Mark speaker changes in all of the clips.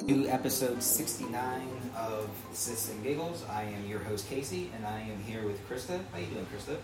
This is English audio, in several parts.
Speaker 1: To episode 69 of Sits and Giggles. I am your host, Casey, and I am here with Krista. How you doing, Krista?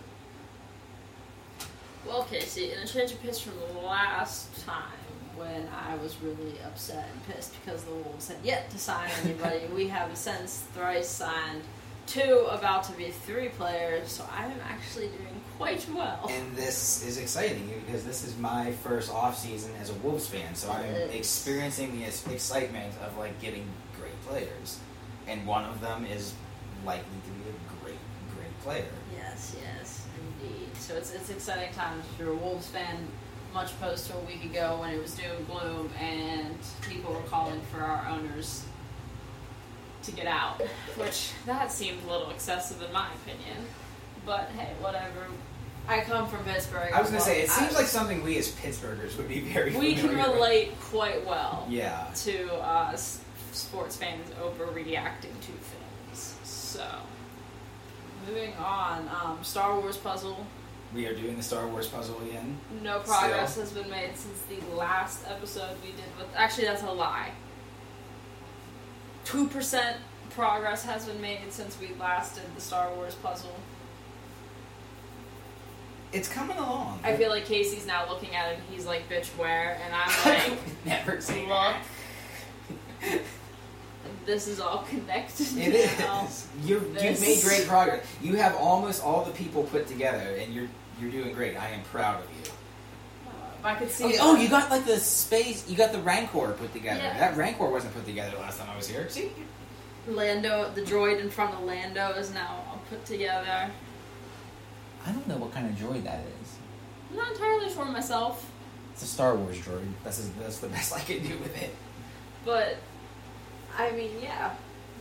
Speaker 2: Well, Casey, in a change of pace from the last time when I was really upset and pissed because the Wolves had yet to sign anybody, we have since thrice signed 2, about to be 3 players, so I am actually doing quite well.
Speaker 1: And this is exciting because this is my first off season as a Wolves fan, so I'm experiencing the excitement of like getting great players, and one of them is likely to be a great player.
Speaker 2: Yes, indeed. So it's exciting times if you're a Wolves fan, much opposed to a week ago when it was doom and gloom and people were calling for our owners to get out, which that seemed a little excessive in my opinion. But hey, whatever. I come from Pittsburgh.
Speaker 1: I was going to say, it seems like something we as Pittsburghers would be very familiar
Speaker 2: with. We can relate quite well
Speaker 1: to
Speaker 2: sports fans overreacting to things. So, moving on, Star Wars puzzle.
Speaker 1: We are doing the Star Wars puzzle again.
Speaker 2: No progress has been made since the last episode we did with... Actually, that's a lie. 2% progress has been made since we last did the Star Wars puzzle.
Speaker 1: It's coming along.
Speaker 2: I feel like Casey's now looking at it and he's like, bitch, where? And I'm like,
Speaker 1: never say
Speaker 2: look. This is all connected.
Speaker 1: It is. You've made great progress. You have almost all the people put together, and you're doing great. I am proud of you.
Speaker 2: If I could see.
Speaker 1: Okay, oh, you got like the space. You got the Rancor put together.
Speaker 2: Yeah.
Speaker 1: That Rancor wasn't put together last time I was here. See.
Speaker 2: Lando, the droid in front of Lando is now all put together.
Speaker 3: I don't know what kind of droid that is.
Speaker 2: I'm not entirely sure myself.
Speaker 3: It's a Star Wars droid.
Speaker 1: That's the best I can do with it.
Speaker 2: But, I mean, yeah.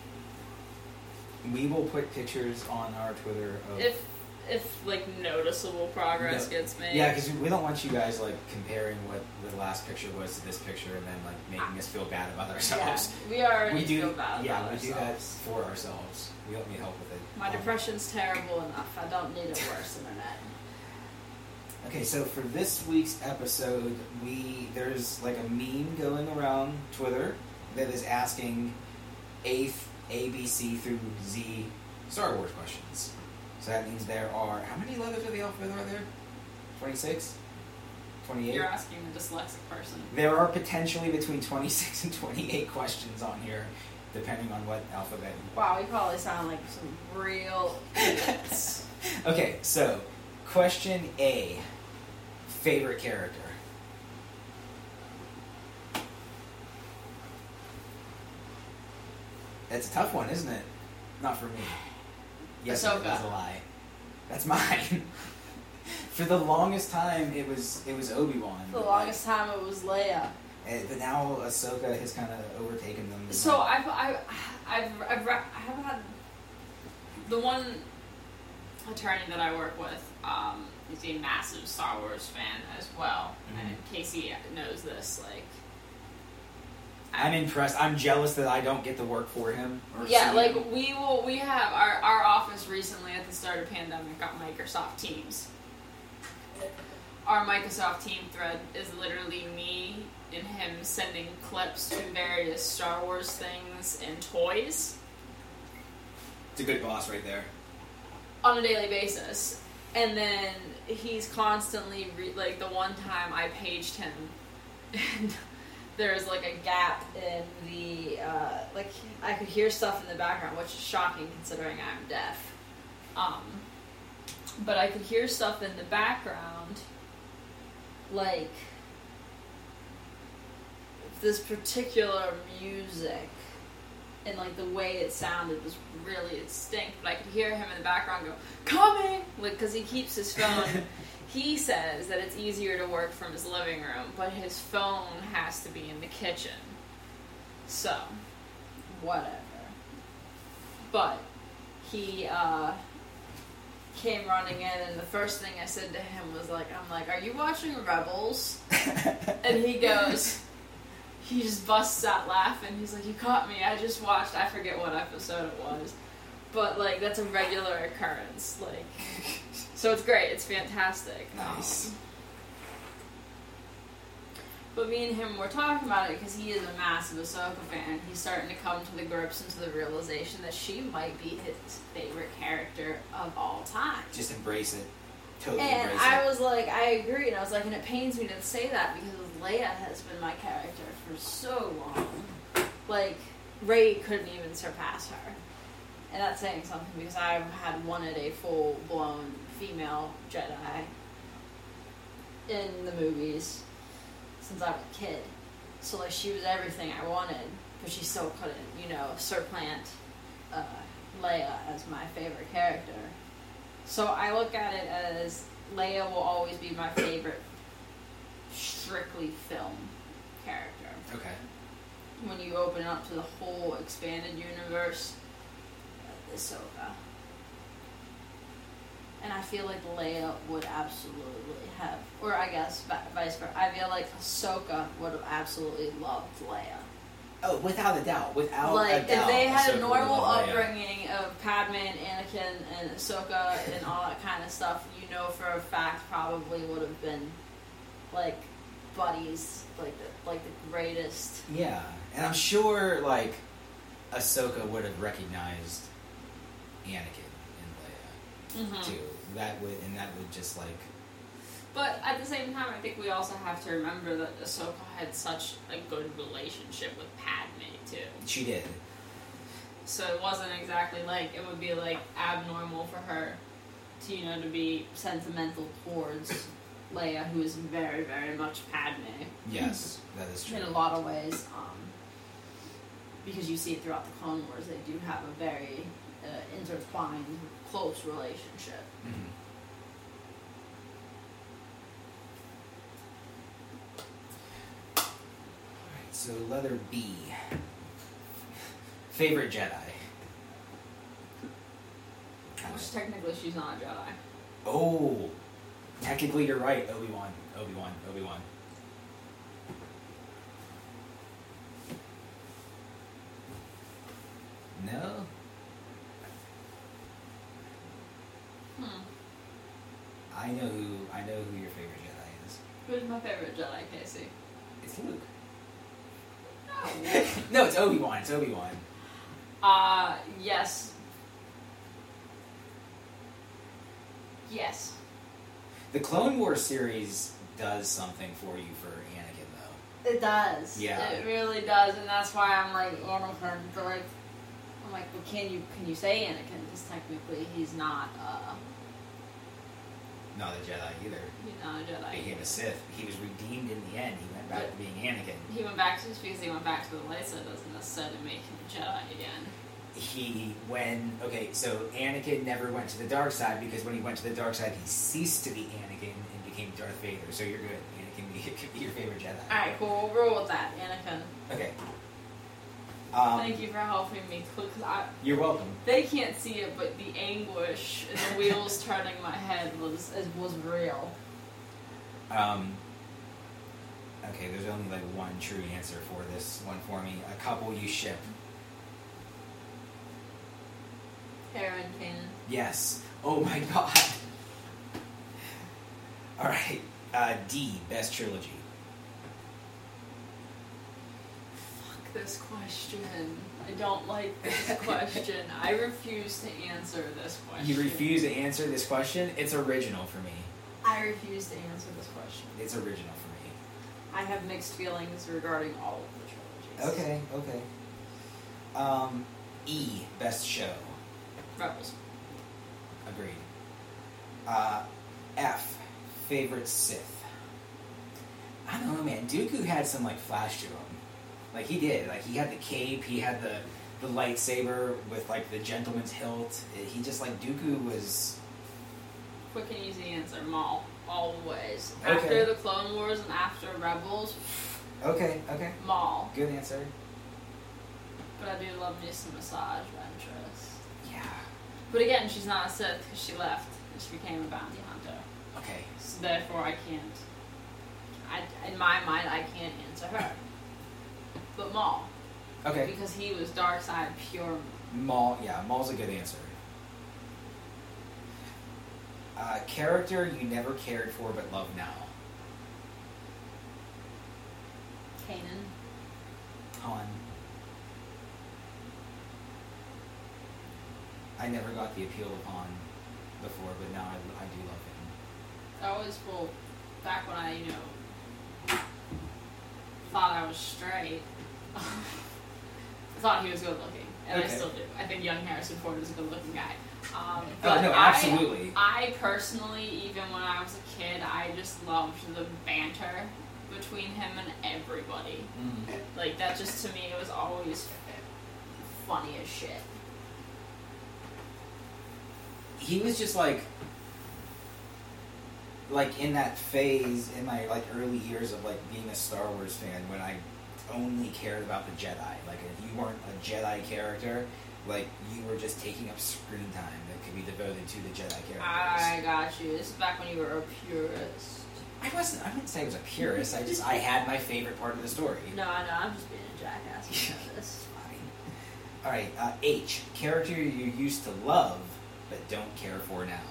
Speaker 1: We will put pictures on our Twitter of...
Speaker 2: If like, noticeable progress gets made.
Speaker 1: Yeah, because we don't want you guys, like, comparing what the last picture was to this picture and then, like, making us feel bad about ourselves.
Speaker 2: Yeah, we already feel bad about
Speaker 1: ourselves. Yeah, we do that for ourselves. We don't need help with it.
Speaker 2: My depression's terrible enough. I don't need a worse internet.
Speaker 1: Okay, so for this week's episode, there's like a meme going around Twitter that is asking A, B, C through Z Star Wars questions. So that means there are... How many letters of the alphabet are there? 26? 28?
Speaker 2: You're asking the dyslexic person.
Speaker 1: There are potentially between 26 and 28 questions on here, depending on what alphabet you...
Speaker 2: Wow, we probably sound like some real idiots.
Speaker 1: Okay, so, question A. Favorite character? That's a tough one, isn't it? Not for me. Yes,
Speaker 2: Ahsoka.
Speaker 1: That's a lie. That's mine. For the longest time, it was Obi-Wan.
Speaker 2: For the longest time, it was Leia.
Speaker 1: But now Ahsoka has kind of overtaken them.
Speaker 2: So I've had the one attorney that I work with. Is a massive Star Wars fan as well, and Casey knows this. Like,
Speaker 1: I'm impressed. I'm jealous that I don't get to work for him.
Speaker 2: Yeah, like we have our office recently at the start of the pandemic got Microsoft Teams. Our Microsoft Team thread is literally me and him sending clips to various Star Wars things and toys.
Speaker 1: It's a good boss right there.
Speaker 2: On a daily basis. And then he's constantly, like, the one time I paged him, and there's, like, a gap in the, like, I could hear stuff in the background, which is shocking considering I'm deaf. But I could hear stuff in the background, like, this particular music, and, like, the way it sounded was really distinct, but I could hear him in the background go, coming! Like, because he keeps his phone. He says that it's easier to work from his living room, but his phone has to be in the kitchen. So, whatever. But, he, came running in, and the first thing I said to him was, like, I'm like, are you watching Rebels? And he goes... He just busts out laughing. He's like, you caught me. I just watched. I forget what episode it was. But, like, that's a regular occurrence. Like, so it's great. It's fantastic.
Speaker 1: Nice.
Speaker 2: But me and him were talking about it because he is a massive Ahsoka fan. He's starting to come to the grips and to the realization that she might be his favorite character of all time.
Speaker 1: Just embrace it. Totally
Speaker 2: And
Speaker 1: embrace
Speaker 2: I
Speaker 1: it.
Speaker 2: was like, I agree. And I was like, and it pains me to say that because Leia has been my character for so long. Like, Rey couldn't even surpass her. And that's saying something because I had wanted a full-blown female Jedi in the movies since I was a kid. So, like, she was everything I wanted, but she still couldn't, supplant Leia as my favorite character. So I look at it as Leia will always be my favorite strictly film character.
Speaker 1: Okay.
Speaker 2: When you open it up to the whole expanded universe, Ahsoka. And I feel like Leia would absolutely have, or I guess vice versa. I feel like Ahsoka would have absolutely loved Leia.
Speaker 1: Oh, without a doubt. Without
Speaker 2: Like,
Speaker 1: a doubt.
Speaker 2: if they had
Speaker 1: Ahsoka
Speaker 2: a normal
Speaker 1: would love Leia.
Speaker 2: upbringing of Padme and Anakin and Ahsoka and all that kind of stuff, for a fact probably would have been, like, buddies, like the greatest.
Speaker 1: Yeah, and I'm sure, like, Ahsoka would have recognized Anakin and Leia, too. That would just, like...
Speaker 2: But at the same time, I think we also have to remember that Ahsoka had such a good relationship with Padme, too.
Speaker 1: She did.
Speaker 2: So it wasn't exactly like, it would be, like, abnormal for her to, to be sentimental towards Leia, who is very, very much Padme.
Speaker 1: Yes, that is true.
Speaker 2: In a lot of ways, because you see it throughout the Clone Wars, they do have a very intertwined, close relationship.
Speaker 1: Mm-hmm. Alright, so letter B. Favorite Jedi.
Speaker 2: Which technically she's not a Jedi.
Speaker 1: Oh, technically you're right. Obi-Wan. No? I know who your favorite Jedi is.
Speaker 2: Who's my favorite Jedi, Casey?
Speaker 1: It's Luke.
Speaker 2: No.
Speaker 1: No, it's Obi-Wan.
Speaker 2: Yes. Yes.
Speaker 1: The Clone Wars series does something for you for Anakin, though.
Speaker 2: It does.
Speaker 1: Yeah.
Speaker 2: It really does, and that's why I'm like Anakin. But like, I'm like, well, can you say Anakin? Because technically he's not.
Speaker 1: Not a Jedi either.
Speaker 2: He's not a Jedi.
Speaker 1: He became a Sith. He was redeemed in the end. He went back to being Anakin.
Speaker 2: He went back to, just because he went back to the light side doesn't necessarily make him a Jedi again.
Speaker 1: So Anakin never went to the dark side because when he went to the dark side, he ceased to be Anakin and became Darth Vader. So you're good. Anakin could be your favorite Jedi.
Speaker 2: Alright, cool. We'll roll with that, Anakin.
Speaker 1: Okay.
Speaker 2: Thank you for helping me. Cause
Speaker 1: You're welcome.
Speaker 2: they can't see it, but the anguish and the wheels turning my head was real.
Speaker 1: Okay, there's only like one true answer for this one for me. A couple you ship.
Speaker 2: Hera and Kanan.
Speaker 1: Yes. Oh my god. Alright. D, best trilogy.
Speaker 2: Fuck this question. I don't like this question. I refuse to answer this question.
Speaker 1: You refuse to answer this question? It's original for me.
Speaker 2: I refuse to answer this question.
Speaker 1: It's original for me.
Speaker 2: I have mixed feelings regarding all of the trilogies.
Speaker 1: Okay. E, best show.
Speaker 2: Rebels.
Speaker 1: Agreed. F, favorite Sith. I don't know, man. Dooku had some, like, flash to him. Like, he did. Like, he had the cape, he had the lightsaber with, like, the gentleman's hilt. He just, like, Dooku was...
Speaker 2: Quick and easy answer. Maul. Always.
Speaker 1: Okay.
Speaker 2: After the Clone Wars and after Rebels,
Speaker 1: Okay.
Speaker 2: Maul.
Speaker 1: Good answer.
Speaker 2: But I do love me some Massage Ventress.
Speaker 1: Yeah.
Speaker 2: But again, she's not a Sith because she left and she became a bounty hunter.
Speaker 1: Okay.
Speaker 2: So therefore, I can't. In my mind, I can't answer her. But Maul,
Speaker 1: Okay.
Speaker 2: because he was dark side pure.
Speaker 1: Maul's a good answer. Character you never cared for but love now. I never got the appeal of Han before, but now I do love him.
Speaker 2: I always, well, back when I, thought I was straight, I thought he was good looking, and I
Speaker 1: Okay.
Speaker 2: still do. I think young Harrison Ford is a good looking guy.
Speaker 1: Oh,
Speaker 2: But
Speaker 1: no, absolutely.
Speaker 2: I personally, even when I was a kid, I just loved the banter between him and everybody.
Speaker 1: Mm-hmm.
Speaker 2: Like, that just, to me, it was always funny as shit.
Speaker 1: He was just like in that phase in my early years of being a Star Wars fan when I only cared about the Jedi. Like, if you weren't a Jedi character, you were just taking up screen time that could be devoted to the Jedi characters.
Speaker 2: I got you. This is back when you were a purist.
Speaker 1: I wouldn't say I was a purist. I had my favorite part of the story.
Speaker 2: No, I know. I'm just being a jackass. You know this.
Speaker 1: Fine. All right. H. Character you used to love but don't care for now.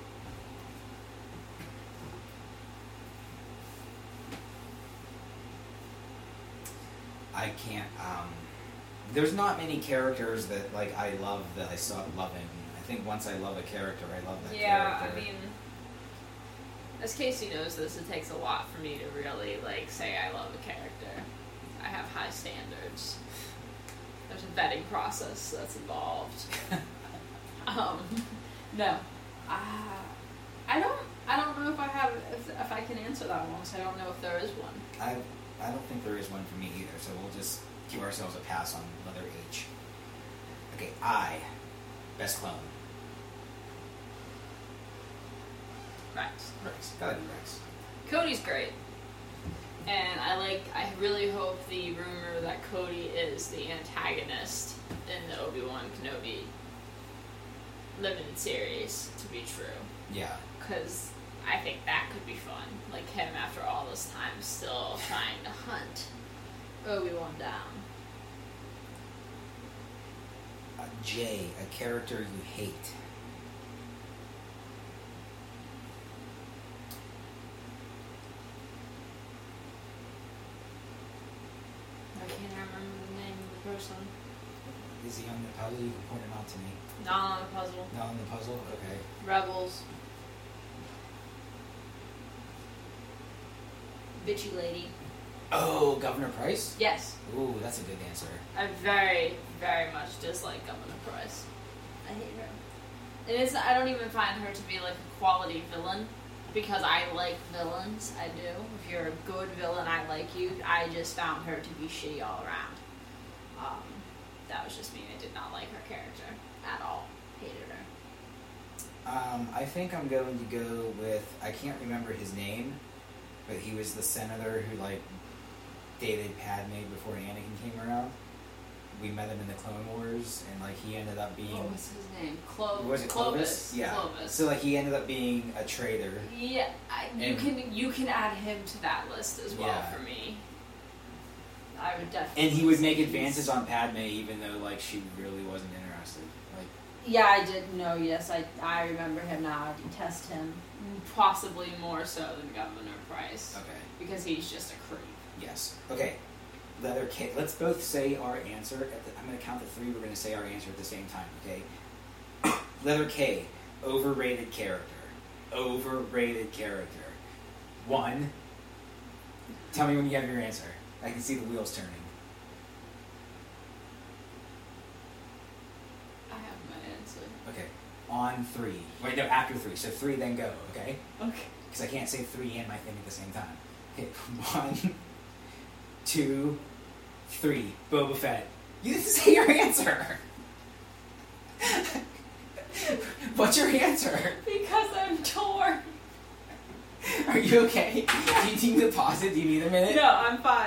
Speaker 1: I can't. There's not many characters that I love that I stopped loving. I think once I love a character, I love that character.
Speaker 2: Yeah, I mean, as Casey knows this, it takes a lot for me to really say I love a character. I have high standards. There's a vetting process that's involved. No, I don't know if I have if I can answer that one. So I don't know if there is one.
Speaker 1: I don't think there is one for me either. So we'll just give ourselves a pass on letter H. Okay, I. Best clone.
Speaker 2: Rex.
Speaker 1: Rex. Gotta be Rex.
Speaker 2: Cody's great. And I really hope the rumor that Cody is the antagonist in the Obi-Wan Kenobi limited series to be true.
Speaker 1: Yeah.
Speaker 2: Because I think that could be fun. Like him after all this time still trying to hunt Obi-Wan down.
Speaker 1: J. A character you hate.
Speaker 2: I can't remember the name of the person.
Speaker 1: Is he on the puzzle? You can point him out to me.
Speaker 2: Not on the puzzle.
Speaker 1: Not on the puzzle? Okay.
Speaker 2: Rebels. Bitchy lady.
Speaker 1: Oh, Governor Price?
Speaker 2: Yes.
Speaker 1: Ooh, that's a good answer.
Speaker 2: I very, very much dislike Governor Price. I hate her. And I don't even find her to be a quality villain, because I like villains, I do. If you're a good villain, I like you. I just found her to be shitty all around. That was just me. I did not like her character at all. Hated her.
Speaker 1: I think I'm going to go with, I can't remember his name, but he was the senator who dated Padme before Anakin came around. We met him in the Clone Wars, and he ended up being.
Speaker 2: What was his name?
Speaker 1: Was it Clovis? Yeah.
Speaker 2: Clovis.
Speaker 1: So he ended up being a traitor.
Speaker 2: Yeah, you can add him to that list as well.
Speaker 1: Yeah.
Speaker 2: For me. I would definitely.
Speaker 1: And he would make advances on Padme, even though she really wasn't interested.
Speaker 2: Yeah, I did know. Yes, I remember him now. I detest him, possibly more so than Governor Price.
Speaker 1: Okay.
Speaker 2: Because he's just a creep.
Speaker 1: Yes. Okay. Letter K. Let's both say our answer. I'm going to count to 3. We're going to say our answer at the same time. Okay. Letter K. Overrated character. Overrated character. 1. Tell me when you have your answer. I can see the wheels turning.
Speaker 2: I have my answer.
Speaker 1: Okay. On 3. Wait, no, after 3. So 3, then go. Okay.
Speaker 2: Okay.
Speaker 1: Because I can't say 3 and my thing at the same time. Okay. 1, 2, 3. Boba Fett. You didn't say your answer. What's your answer?
Speaker 2: Because I'm torn.
Speaker 1: Are you okay? Do you need to pause it? Do you need a minute?
Speaker 2: No, I'm fine.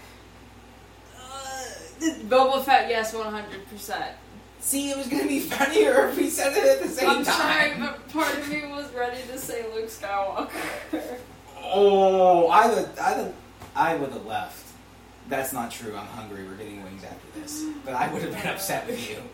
Speaker 2: Boba Fett, yes, 100%.
Speaker 1: See, it was going to be funnier if we said it at the same
Speaker 2: I'm sorry,
Speaker 1: time.
Speaker 2: but part of me was ready to say Luke Skywalker.
Speaker 1: Oh, I would have left. That's not true. I'm hungry. We're getting wings after this. But I would have been upset with you.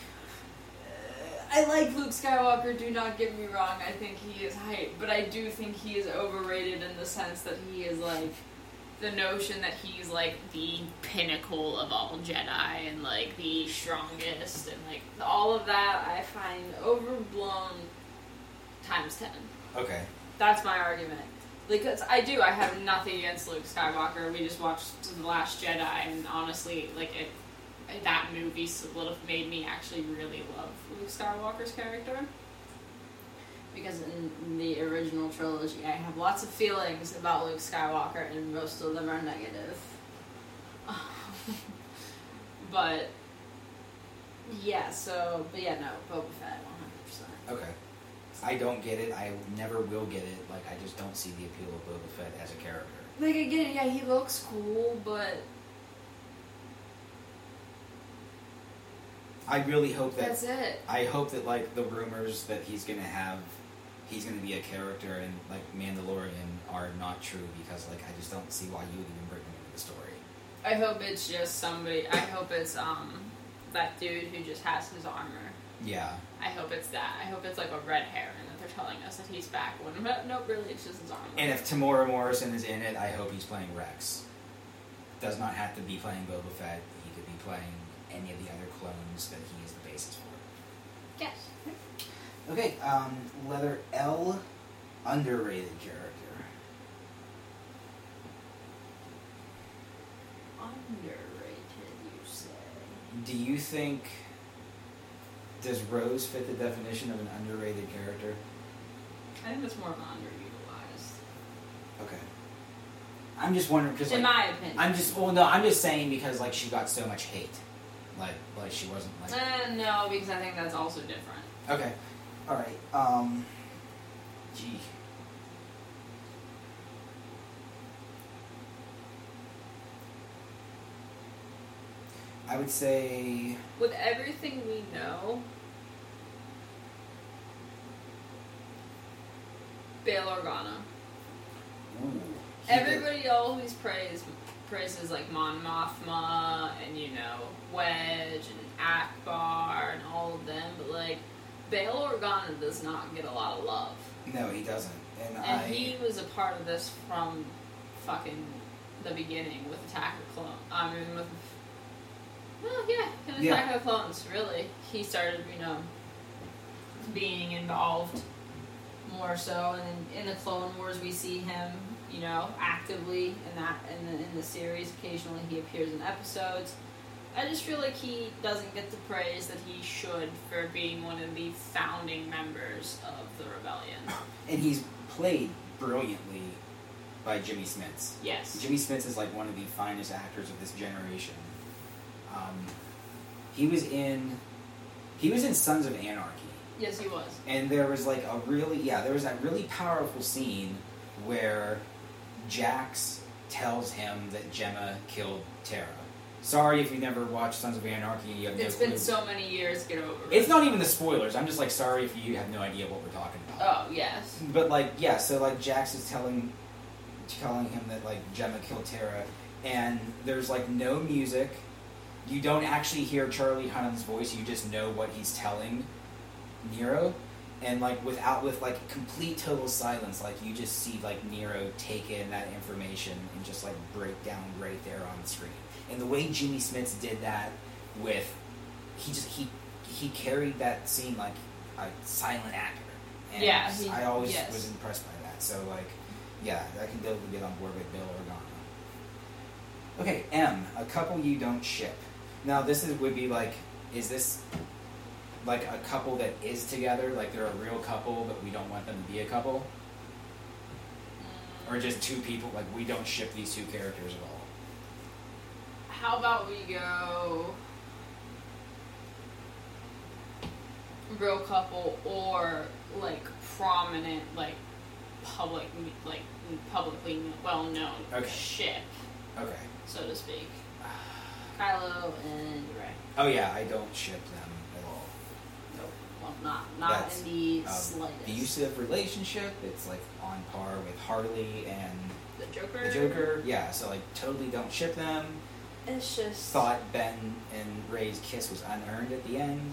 Speaker 2: I like Luke Skywalker, do not get me wrong. I think he is hype, but I do think he is overrated in the sense that he is the notion that he's like the pinnacle of all Jedi and like the strongest and like all of that I find overblown times 10.
Speaker 1: Okay.
Speaker 2: That's my argument. Because I have nothing against Luke Skywalker. We just watched The Last Jedi, and honestly, like that movie would have made me actually really love Luke Skywalker's character. Because in the original trilogy, I have lots of feelings about Luke Skywalker, and most of them are negative. But yeah, no, Boba Fett, 100%.
Speaker 1: Okay. I don't get it. I never will get it. Like, I just don't see the appeal of Boba Fett as a character.
Speaker 2: Like, again, yeah, he looks cool, but
Speaker 1: I really hope that...
Speaker 2: that's it.
Speaker 1: I hope that, like, the rumors that he's going to be a character in, like, Mandalorian are not true, because, like, I just don't see why you would even bring him into the story.
Speaker 2: I hope it's just somebody, I hope it's, that dude who just has his armor.
Speaker 1: Yeah.
Speaker 2: I hope it's that. I hope it's like a red herring that they're telling us that he's back. When no, really, it's just his armor.
Speaker 1: And if Tamora Morrison is in it, I hope he's playing Rex. Does not have to be playing Boba Fett. He could be playing any of the other clones that he is the basis for.
Speaker 2: Yes.
Speaker 1: Okay, letter L, underrated character.
Speaker 2: Underrated, you say?
Speaker 1: Do you think... Does Rose fit the definition of an underrated character?
Speaker 2: I think it's more of an underutilized.
Speaker 1: Okay. I'm just wondering because,
Speaker 2: in my opinion,
Speaker 1: I'm just saying because like she got so much hate, like she wasn't like.
Speaker 2: No, because I think that's also different.
Speaker 1: Okay. All right. Gee. I would say
Speaker 2: With everything we know, Bail Organa.
Speaker 1: ooh,
Speaker 2: Everybody always praises like Mon Mothma and Wedge and Akbar and all of them, but like Bail Organa does not get a lot of love.
Speaker 1: No, he doesn't.
Speaker 2: And he was a part of this from fucking the beginning with Attack of Clones. I mean, in Attack of Clones, really. He started, being involved more so, and in the Clone Wars we see him, actively in the series. Occasionally he appears in episodes. I just feel like he doesn't get the praise that he should for being one of the founding members of the rebellion.
Speaker 1: And he's played brilliantly by Jimmy Smits.
Speaker 2: Yes.
Speaker 1: Jimmy Smits is like one of the finest actors of this generation. He was in Sons of Anarchy.
Speaker 2: Yes, he was.
Speaker 1: And there was like there was that really powerful scene where Jax tells him that Gemma killed Tara. Sorry if you never watched Sons of Anarchy and you have no
Speaker 2: It's
Speaker 1: clue.
Speaker 2: been so many years, get over it.
Speaker 1: It's not even the spoilers. I'm just like sorry if you have no idea what we're talking about.
Speaker 2: Oh, yes.
Speaker 1: But so Jax is telling him that like Gemma killed Tara, and there's like no music. You don't actually hear Charlie Hunnam's voice. You just know what he's telling Nero, and like with complete total silence, like you just see like Nero take in that information and just like break down right there on the screen. And the way Jimmy Smits did that he carried that scene like a silent actor. And I always was impressed by that. So like, yeah, I can definitely get on board with Bail Organa. Okay, M, a couple you don't ship. Now would be like, is this like a couple that is together, like they're a real couple, but we don't want them to be a couple? Or just two people, like we don't ship these two characters at all?
Speaker 2: How about we go real couple or like prominent, like publicly well-known ship,
Speaker 1: Okay.
Speaker 2: so to speak. Kylo and Rey.
Speaker 1: Oh yeah, I don't ship them at all.
Speaker 2: Nope. Well, not in the slightest.
Speaker 1: Abusive relationship. It's like on par with Harley and
Speaker 2: the Joker.
Speaker 1: The Joker. Yeah, so like totally don't ship them.
Speaker 2: It's just
Speaker 1: thought Ben and Rey's kiss was unearned at the end.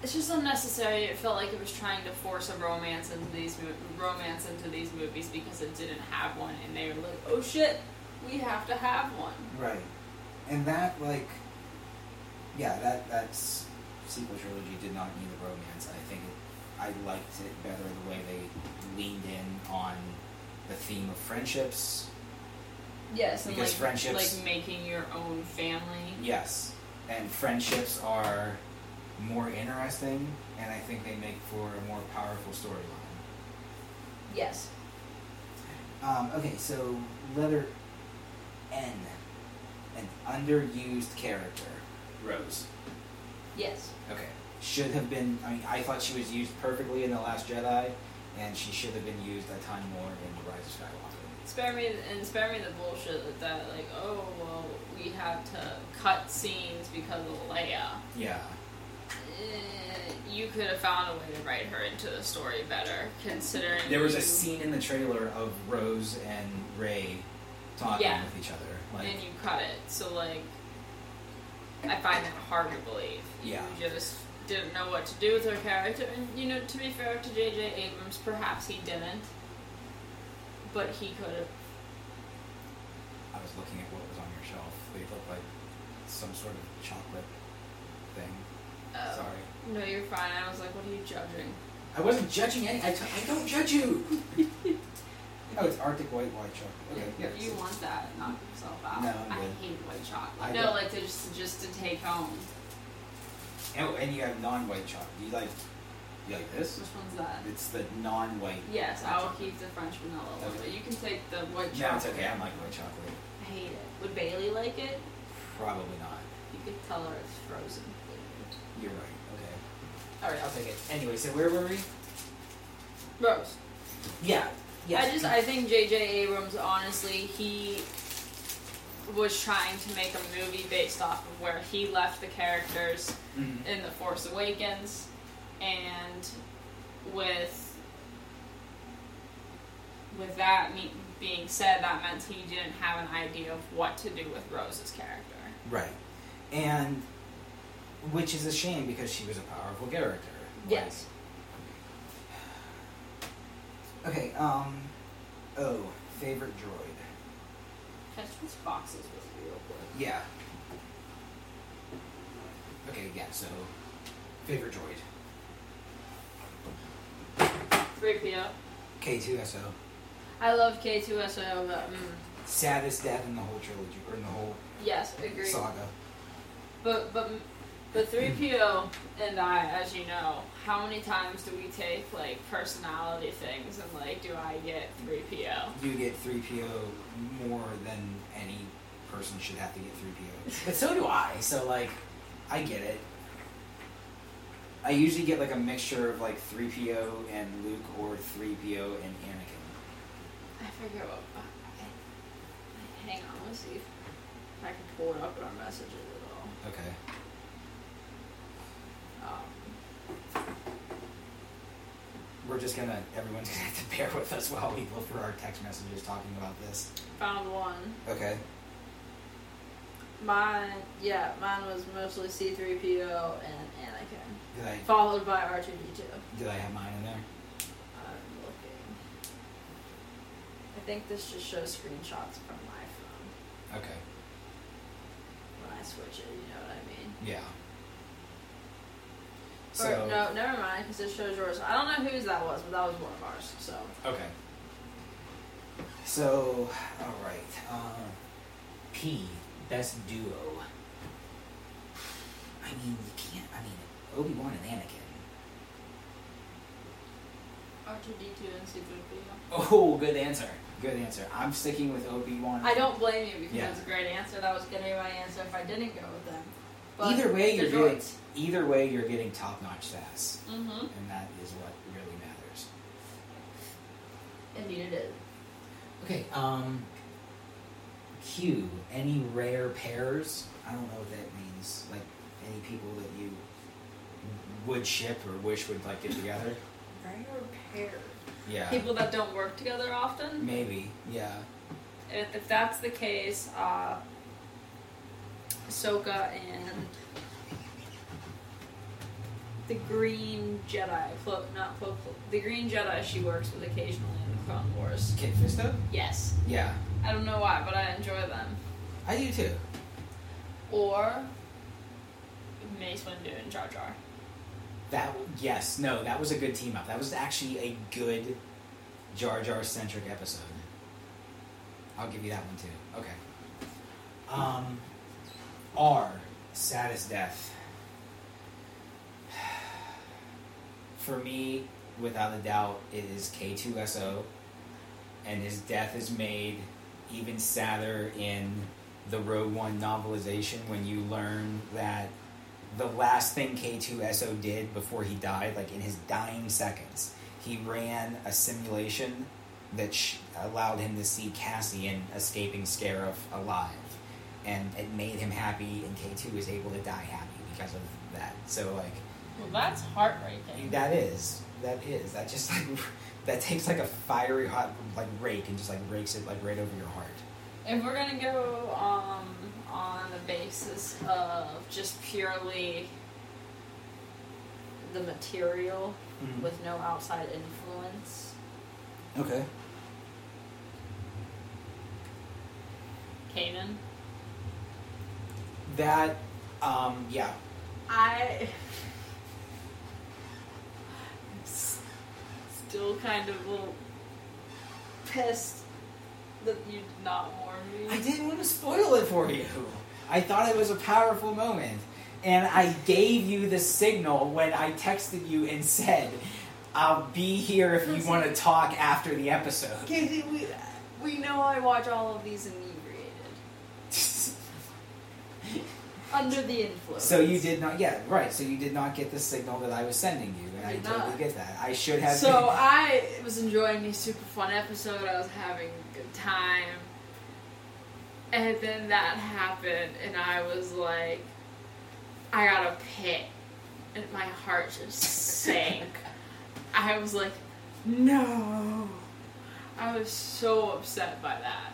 Speaker 2: It's just unnecessary. It felt like it was trying to force a romance into these movies because it didn't have one, and they were like, "Oh shit, we have to have one."
Speaker 1: Right. And that, like, yeah, that's sequel trilogy did not need a romance. I think I liked it better the way they leaned in on the theme of friendships.
Speaker 2: Yes, and
Speaker 1: Because
Speaker 2: like
Speaker 1: friendships-
Speaker 2: like making your own family.
Speaker 1: Yes, and friendships are more interesting, and I think they make for a more powerful storyline.
Speaker 2: Yes.
Speaker 1: Okay, so letter N, an underused character, Rose.
Speaker 2: Yes.
Speaker 1: Okay, should have been. I mean, I thought she was used perfectly in The Last Jedi, and she should have been used a ton more in The Rise of Skywalker.
Speaker 2: Spare me the bullshit that like, oh well, we had to cut scenes because of Leia.
Speaker 1: Yeah.
Speaker 2: You could have found a way to write her into the story better, considering
Speaker 1: There was a
Speaker 2: you-
Speaker 1: scene in the trailer of Rose and Rey talking
Speaker 2: Yeah.
Speaker 1: with each other. Like,
Speaker 2: and you cut it. So like, I find it hard to believe.
Speaker 1: Yeah.
Speaker 2: You just didn't know what to do with her character, and you know, to be fair to J.J. Abrams, perhaps he didn't, but he could have.
Speaker 1: I was looking at what was on your shelf. They looked like some sort of chocolate thing. Sorry.
Speaker 2: No, you're fine. I was like, what are you judging?
Speaker 1: I wasn't judging any. I don't judge you. Oh, it's Arctic white chocolate. Okay, yeah.
Speaker 2: If you want that, knock yourself out.
Speaker 1: No, I'm
Speaker 2: I
Speaker 1: good.
Speaker 2: hate white chocolate.
Speaker 1: I
Speaker 2: No,
Speaker 1: don't.
Speaker 2: like to just to take home.
Speaker 1: Oh, and you have non-white chocolate. You like this?
Speaker 2: Which one's that?
Speaker 1: It's the non-white.
Speaker 2: Yes,
Speaker 1: white
Speaker 2: I will
Speaker 1: chocolate.
Speaker 2: keep the French vanilla one,
Speaker 1: Okay.
Speaker 2: but you can take the white
Speaker 1: No,
Speaker 2: chocolate.
Speaker 1: it's okay. I don't like white chocolate.
Speaker 2: I hate it. Would Bailey like it?
Speaker 1: Probably not.
Speaker 2: You could tell her it's frozen.
Speaker 1: You're right. Okay.
Speaker 2: All right,
Speaker 1: I'll take it. Anyway, so where were we?
Speaker 2: Rose.
Speaker 1: Yeah. Yes.
Speaker 2: I think J.J. Abrams, honestly, he was trying to make a movie based off of where he left the characters
Speaker 1: Mhm.
Speaker 2: in The Force Awakens, and with that being said, that meant he didn't have an idea of what to do with Rose's character.
Speaker 1: Right. And which is a shame because she was a powerful character.
Speaker 2: Yes.
Speaker 1: Okay, favorite droid.
Speaker 2: Can I switch boxes with you real quick?
Speaker 1: Yeah. Okay, yeah, so favorite droid.
Speaker 2: 3PO.
Speaker 1: K2SO.
Speaker 2: I love K2SO, but
Speaker 1: Saddest death in the whole trilogy, or in the whole
Speaker 2: yes, agreed.
Speaker 1: saga.
Speaker 2: But 3PO and I, as you know, how many times do we take like personality things and like, do I get 3PO?
Speaker 1: You get 3PO more than any person should have to get 3PO. But so do I, so like, I get it. I usually get like a mixture of like 3PO and Luke or 3PO and Anakin.
Speaker 2: I forget what. Hang on, let's see if I can pull it up in our messages at all.
Speaker 1: Okay. We're just gonna, everyone's gonna have to bear with us while we look for our text messages talking about this.
Speaker 2: Found one.
Speaker 1: Okay.
Speaker 2: Mine was mostly C-3PO and Anakin,
Speaker 1: Did
Speaker 2: followed by R2-D2.
Speaker 1: I have mine in there?
Speaker 2: I'm looking. I think this just shows screenshots from my phone.
Speaker 1: Okay.
Speaker 2: When I switch it, you know what I mean?
Speaker 1: Yeah.
Speaker 2: Or, no, never mind, because it shows yours. I don't know whose that was, but that was one of ours, so.
Speaker 1: Okay. So, alright. P, best duo. I mean, Obi-Wan and Anakin.
Speaker 2: R2-D2 and C-3PO.
Speaker 1: Oh, good answer. Good answer. I'm sticking with Obi-Wan.
Speaker 2: I don't blame you because
Speaker 1: Yeah.
Speaker 2: it's a great answer. That was going to be my answer if I didn't go with them. But
Speaker 1: Either way,
Speaker 2: the
Speaker 1: you're getting
Speaker 2: droids.
Speaker 1: top-notch sass,
Speaker 2: Mm-hmm.
Speaker 1: and that is what really matters.
Speaker 2: Indeed it is.
Speaker 1: Okay. Q. Any rare pairs? I don't know what that means. Like any people that you would ship or wish would like get together.
Speaker 2: Rare pair.
Speaker 1: Yeah.
Speaker 2: People that don't work together often?
Speaker 1: Maybe. Yeah.
Speaker 2: If that's the case, Ahsoka and the Green Jedi, the Green Jedi she works with occasionally in the Clone Wars.
Speaker 1: Kit Fisto?
Speaker 2: Yes.
Speaker 1: Yeah.
Speaker 2: I don't know why, but I enjoy them.
Speaker 1: I do too.
Speaker 2: Or Mace Windu and Jar Jar.
Speaker 1: That was a good team up. That was actually a good Jar Jar centric episode. I'll give you that one too. Okay. R, saddest death. For me, without a doubt, it is K2SO, and his death is made even sadder in the Rogue One novelization when you learn that the last thing K2SO did before he died, like in his dying seconds, he ran a simulation that allowed him to see Cassian escaping Scarif alive, and it made him happy, and K2 was able to die happy because of that. So, like...
Speaker 2: Well, that's heartbreaking.
Speaker 1: That just, like, that takes, like, a fiery hot, like, rake and just, like, rakes it, like, right over your heart.
Speaker 2: If we're gonna go on the basis of just purely the material with no outside influence.
Speaker 1: Okay.
Speaker 2: Kanan.
Speaker 1: That, yeah.
Speaker 2: I still kind of a little pissed that you did not warn me.
Speaker 1: I didn't want to spoil it for you. I thought it was a powerful moment. And I gave you the signal when I texted you and said, I'll be here if you want to talk after the episode.
Speaker 2: Casey, we know I watch all of these inebriated. Under the influence.
Speaker 1: So you did not, yeah, right. So you did not get the signal that I was sending you, and I totally get that. I should have.
Speaker 2: So I was enjoying a super fun episode. I was having a good time, and then that happened, and I was like, I got a pit, and my heart just sank. I was like, no. I was so upset by that.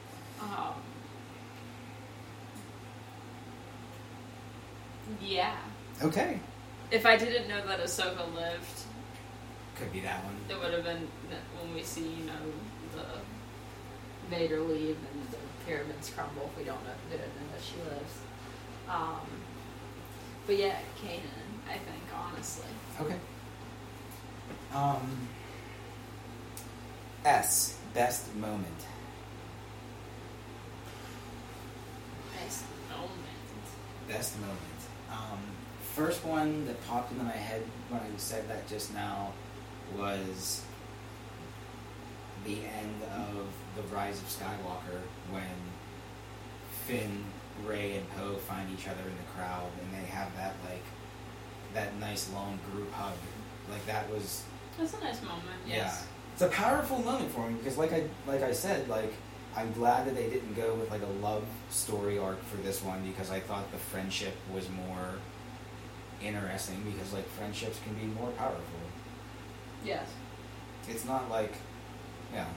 Speaker 2: Yeah.
Speaker 1: Okay.
Speaker 2: If I didn't know that Ahsoka lived,
Speaker 1: Could be that one.
Speaker 2: it would have been when we see, the Vader leave and the pyramids crumble. If we didn't know that she lives. But yeah, Kanan, I think, honestly.
Speaker 1: Okay. S, best moment.
Speaker 2: Best moment.
Speaker 1: Best moment. First one that popped into my head when I said that just now was the end of The Rise of Skywalker when Finn, Rey, and Poe find each other in the crowd and they have that, like, that nice long group hug. Like, that was...
Speaker 2: That's a nice moment, yes.
Speaker 1: Yeah. It's a powerful moment for me because like I said, like, I'm glad that they didn't go with, like, a love story arc for this one because I thought the friendship was more interesting because, like, friendships can be more powerful.
Speaker 2: Yes.
Speaker 1: It's not like, yeah.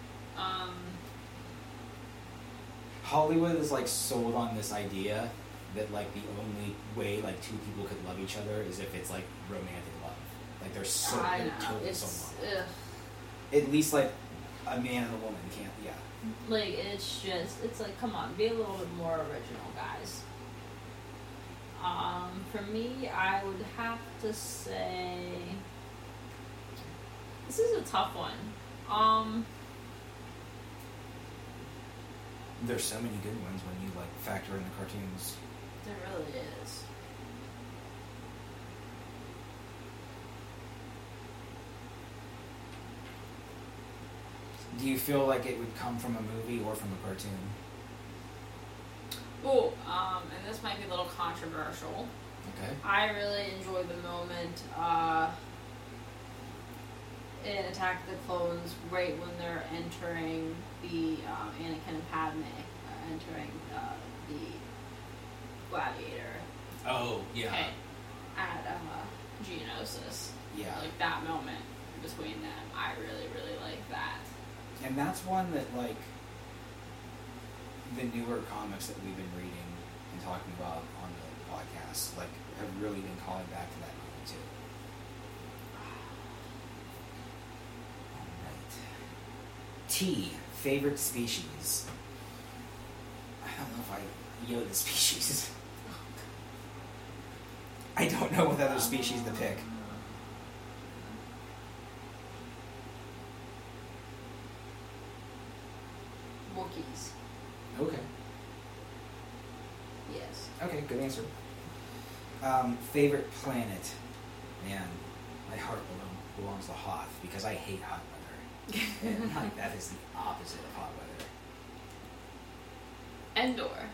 Speaker 1: Hollywood is, like, sold on this idea that, like, the only way, like, two people could love each other is if it's, like, romantic love. Like, they're so totally sold on it. At least, like, a man and a woman can't, yeah.
Speaker 2: Like, it's like, come on, be a little bit more original, guys. For me, I would have to say... This is a tough one.
Speaker 1: There's so many good ones when you, like, factor in the cartoons.
Speaker 2: There really is.
Speaker 1: Do you feel like it would come from a movie or from a cartoon?
Speaker 2: Oh, and this might be a little controversial.
Speaker 1: Okay.
Speaker 2: I really enjoy the moment in Attack of the Clones, right when they're entering the Anakin and Padme entering the Gladiator.
Speaker 1: Oh, yeah.
Speaker 2: Okay, at Geonosis.
Speaker 1: Yeah.
Speaker 2: Like that moment between them, I really, really like that.
Speaker 1: And that's one that, like, the newer comics that we've been reading and talking about on the podcast, like, have really been calling back to that moment. too. All right. Tea, favorite species. I don't know if I know the species. I don't know what other species to pick.
Speaker 2: Wookiees.
Speaker 1: Okay.
Speaker 2: Yes.
Speaker 1: Okay, good answer. Favorite planet? Man, my heart belongs to Hoth because I hate hot weather. And like that is the opposite of hot weather.
Speaker 2: Endor.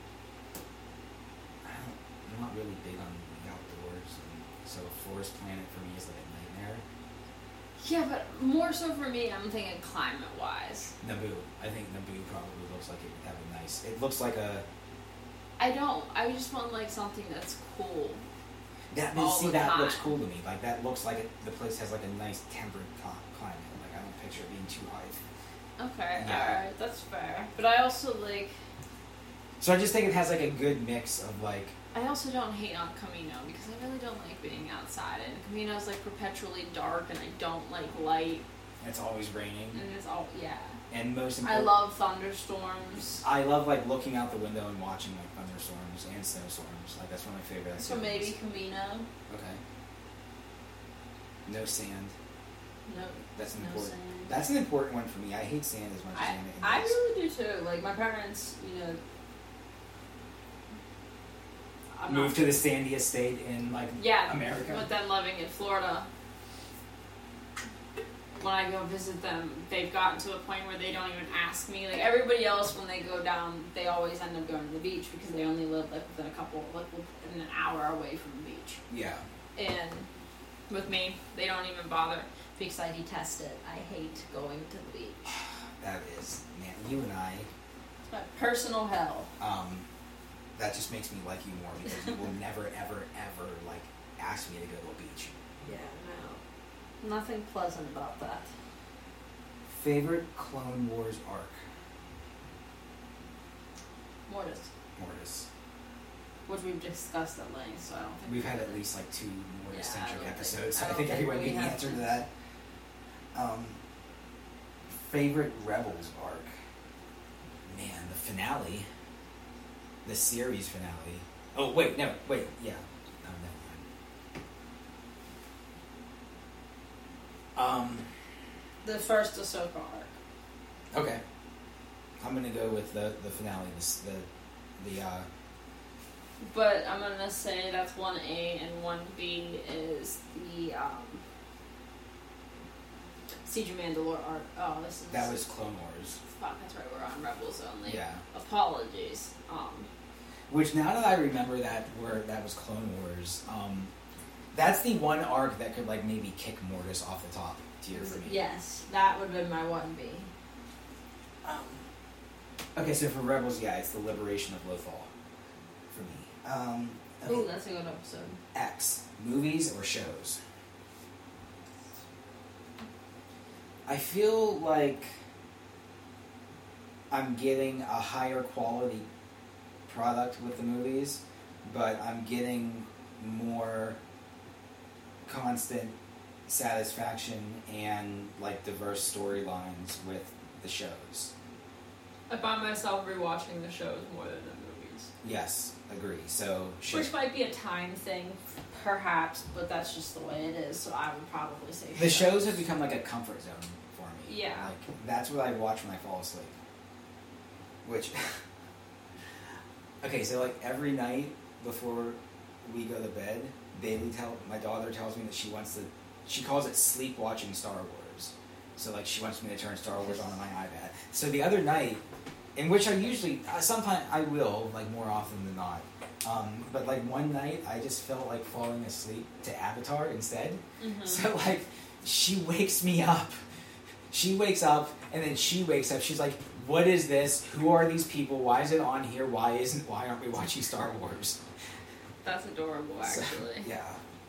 Speaker 1: I'm not really big on the outdoors, and so a forest planet for me is like a nightmare.
Speaker 2: Yeah, but more so for me, I'm thinking climate-wise.
Speaker 1: Naboo. I think Naboo probably looks like it would have a nice. It looks like a.
Speaker 2: I don't. I just want like something that's cool.
Speaker 1: That
Speaker 2: all
Speaker 1: see
Speaker 2: the
Speaker 1: that
Speaker 2: time.
Speaker 1: looks cool to me. Like that looks like the place has like a nice temperate climate. Like I don't picture it being too hot.
Speaker 2: Okay,
Speaker 1: Yeah.
Speaker 2: alright, that's fair. But I also like.
Speaker 1: So I just think it has like a good mix of like.
Speaker 2: I also don't hate on Camino because I really don't like being outside, and Camino's like perpetually dark, and I don't like light,
Speaker 1: It's always raining,
Speaker 2: and it's all
Speaker 1: and most
Speaker 2: I
Speaker 1: important.
Speaker 2: love thunderstorms.
Speaker 1: I love like looking out the window and watching like thunderstorms and snowstorms. Like that's one of my favorite.
Speaker 2: So
Speaker 1: activities.
Speaker 2: maybe Camino.
Speaker 1: Okay. No sand.
Speaker 2: No,
Speaker 1: That's an
Speaker 2: no
Speaker 1: important.
Speaker 2: sand.
Speaker 1: That's an important one for me. I hate sand as much as anything
Speaker 2: I
Speaker 1: else.
Speaker 2: really do too. Like my parents, you know. I'm
Speaker 1: Move
Speaker 2: not-
Speaker 1: to the sandiest state in like
Speaker 2: Yeah,
Speaker 1: America.
Speaker 2: with them living in Florida. When I go visit them, they've gotten to a point where they don't even ask me. Like everybody else, when they go down, they always end up going to the beach because they only live like within within an hour away from the beach.
Speaker 1: Yeah.
Speaker 2: And with me, they don't even bother because I detest it. I hate going to the beach.
Speaker 1: That is, man. You and I.
Speaker 2: It's my personal hell.
Speaker 1: That just makes me like you more because you will never, ever, ever like ask me to go to a beach.
Speaker 2: Yeah, no. Nothing pleasant about that.
Speaker 1: Favorite Clone Wars arc?
Speaker 2: Mortis,
Speaker 1: Mortis.
Speaker 2: which we've discussed at length, so I don't think
Speaker 1: We've had at least like 2 Mortis
Speaker 2: Yeah, I
Speaker 1: centric
Speaker 2: don't think-
Speaker 1: episodes.
Speaker 2: I
Speaker 1: I
Speaker 2: don't
Speaker 1: think
Speaker 2: think
Speaker 1: everyone
Speaker 2: we
Speaker 1: knew the
Speaker 2: have
Speaker 1: answer
Speaker 2: to.
Speaker 1: to that. Favorite Rebels arc? Man, the finale. The series finale. Oh, wait, no, wait, yeah. Oh, never mind.
Speaker 2: the first Ahsoka arc.
Speaker 1: Okay. I'm gonna go with the finale.
Speaker 2: But I'm gonna say that's 1A and 1B is the Siege of Mandalore arc. Oh, this is
Speaker 1: That was Clone Wars.
Speaker 2: fuck. That's right. We're on Rebels only.
Speaker 1: Yeah.
Speaker 2: Apologies.
Speaker 1: Which now that I remember that was Clone Wars, that's the one arc that could like maybe kick Mortis off the top tier for me.
Speaker 2: Yes, that would have been my 1B.
Speaker 1: Okay, so for Rebels, yeah, it's the liberation of Lothal for me. Okay.
Speaker 2: Ooh, that's a good episode.
Speaker 1: X, movies or shows? I feel like I'm getting a higher quality product with the movies, but I'm getting more constant satisfaction and like diverse storylines with the shows.
Speaker 2: I find myself rewatching the shows more than the movies.
Speaker 1: Yes, agree. So
Speaker 2: Which might be a time thing, perhaps, but that's just the way it is, so I would probably say
Speaker 1: the shows have become like a comfort zone for me.
Speaker 2: Yeah.
Speaker 1: Like that's what I watch when I fall asleep. Which okay, so like every night before we go to bed, my daughter tells me that she calls it sleep watching Star Wars. So like she wants me to turn Star Wars on my iPad. So the other night, in which I usually sometimes I will like more often than not, but like one night I just felt like falling asleep to Avatar instead.
Speaker 2: Mm-hmm.
Speaker 1: So like she wakes me up. She wakes up and then she wakes up. She's like, "What is this? Who are these people? Why is it on here? Why aren't we watching Star Wars?"
Speaker 2: That's adorable,
Speaker 1: So,
Speaker 2: actually.
Speaker 1: yeah.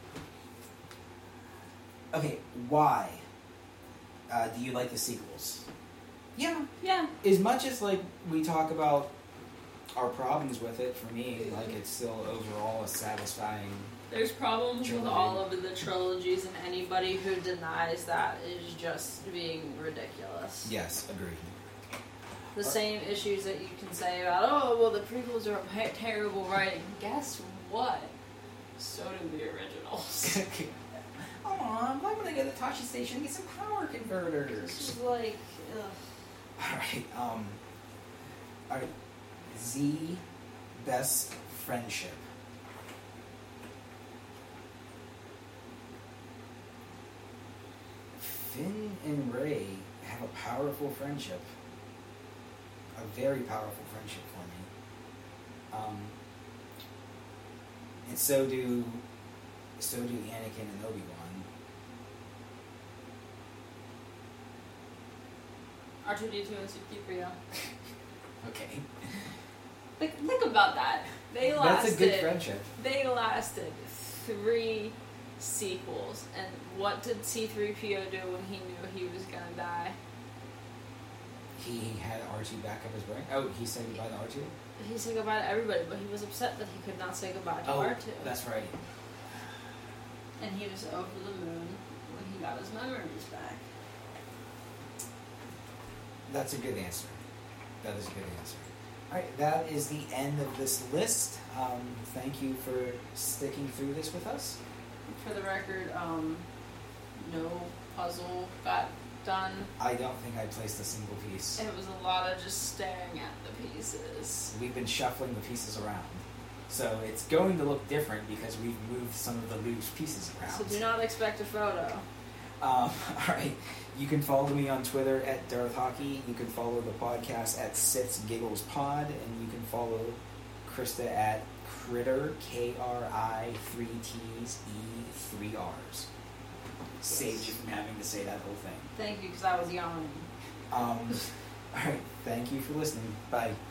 Speaker 1: Okay, why do you like the sequels? Yeah.
Speaker 2: Yeah.
Speaker 1: As much as like we talk about our problems with it, for me, like it's still overall a satisfying
Speaker 2: There's problems with
Speaker 1: Trilogy.
Speaker 2: all of the trilogies, and anybody who denies that is just being ridiculous.
Speaker 1: Yes, agreed.
Speaker 2: The same issues that you can say about, oh, well, the prequels are terrible writing. Guess what? So do the originals.
Speaker 1: Aw, why would I go to Tachi Station and get some power
Speaker 2: It's
Speaker 1: converters?
Speaker 2: just like, ugh.
Speaker 1: Alright, Z, best friendship. Finn and Rey have a powerful friendship. A very powerful friendship for me. And so do Anakin and Obi-Wan.
Speaker 2: R2-D2 and C-3PO.
Speaker 1: Okay.
Speaker 2: Think about that. They lasted.
Speaker 1: That's a good friendship.
Speaker 2: They lasted 3 sequels, and what did C-3PO do when he knew he was gonna die?
Speaker 1: He had R2 back up his brain. Oh, he said goodbye to R2?
Speaker 2: He said goodbye to everybody, but he was upset that he could not say goodbye to R2.
Speaker 1: That's right.
Speaker 2: And he was over the moon when he got his memories back.
Speaker 1: That's a good answer. That is a good answer. Alright, that is the end of this list. Thank you for sticking through this with us.
Speaker 2: For the record, no puzzle got done.
Speaker 1: I don't think I placed a single piece.
Speaker 2: It was a lot of just staring at the pieces.
Speaker 1: We've been shuffling the pieces around. So it's going to look different because we've moved some of the loose pieces around.
Speaker 2: So do not expect a photo.
Speaker 1: Alright, you can follow me on Twitter at Darth Hockey. You can follow the podcast at Sits Giggles Pod, and you can follow Krista at Critter, K-R-I, 3 T's, E, 3 R's. Saved you from having to say that whole thing.
Speaker 2: Thank you, because I was yawning.
Speaker 1: Alright, thank you for listening. Bye.